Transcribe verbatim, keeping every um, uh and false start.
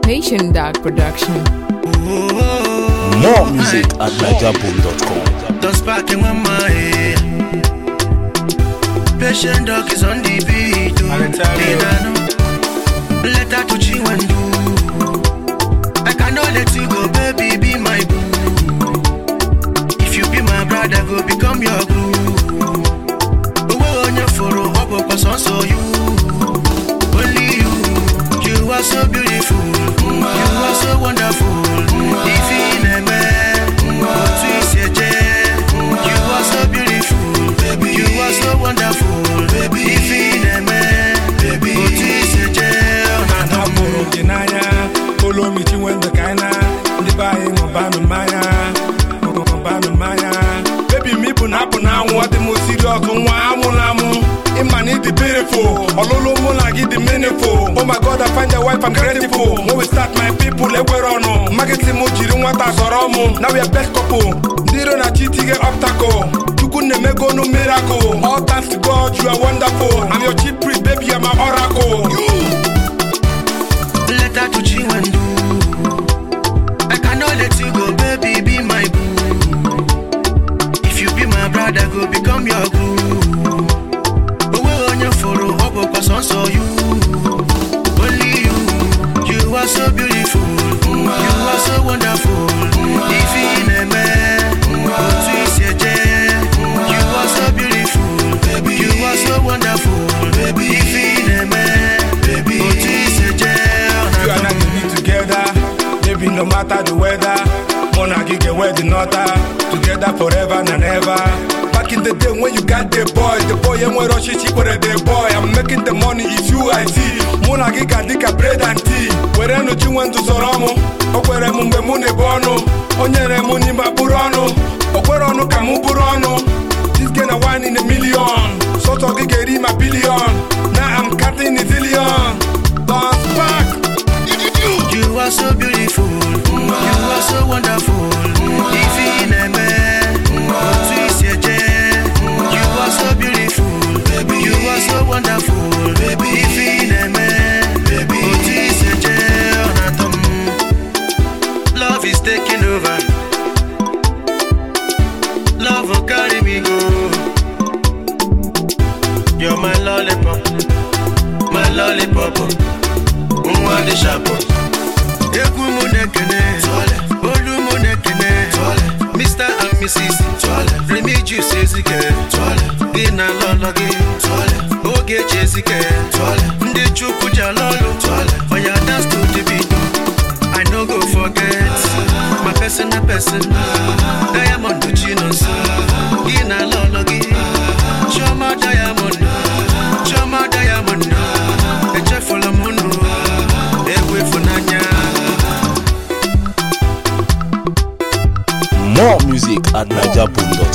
Patient Dark Production. More music at niger boom dot com. Don't spark in my mind. Patient Dark is on the beat. Letter to Chiwendu. I cannot let you go, baby, be my boo. If you be my brother, go become your glue. Oh, on your photo, up up, so you. Only you. You are so beautiful. You are so wonderful. If in a man, what is your jam? You are so beautiful, baby. You are so wonderful, baby. If in a man, baby, what is your jam? I'm more denier. Follow me to when the kinda. The buying of Bamaya. Bamaya. Baby, me put up now. What the most serious one? I'm Imani the beautiful, Ololo Mona give the meaningful. Oh my God, I find a wife, I'm grateful. When we start, my people, Ewerono. Magazine Moji, don't want us or now we are best couple. Niro na chiti get obstacle. You couldn't make no miracle. All thanks to God, you are wonderful. I'm your chief priest, baby, I'm my oracle. You. Letter to Chiwendu. I cannot let you go, baby, be my boo. If you be my brother, go become your glue. So you, only you, you are so beautiful, you are so wonderful. If in a man, what is your jam? You are so beautiful, baby. You are so wonderful, baby. If in a man, baby, what is your jam? You and I can be together, baby, no matter the weather. Mona get wedding nutter, together forever and ever. Back in the day when you got the boy, the boy and what she cheap with the boy. I'm making the money, it's you I see. Mona giga dika bread and tea. Where I know you went to Soromo, or where I'm Mune Bono, Onyere Muni Maburano, or where I know Kamuburano. This gonna wine in a million, so to get my billion. Now I'm cutting a zillion. Dance back. You are so beautiful, you are so wonderful. If in a man, what is your jam? You are so beautiful, baby. You are so wonderful, baby. If in a man, baby, what is your jam? Love is taking over. Love will carry me go. You're my lollipop, my lollipop. Mwa de chapeau. Eku munekene, Olu munekene, Mister and Missus Remy Juice ezike, Gina lologi, Oge chezike, Ndi chuku jalolo, Oya dance to the beat. I no go forget, my person a person, Diamond to Chinos, Gina lologi, Shoma Diamond, Shoma Diamond, Eche full of mono, Ewe funanya. More music at niger boom dot com.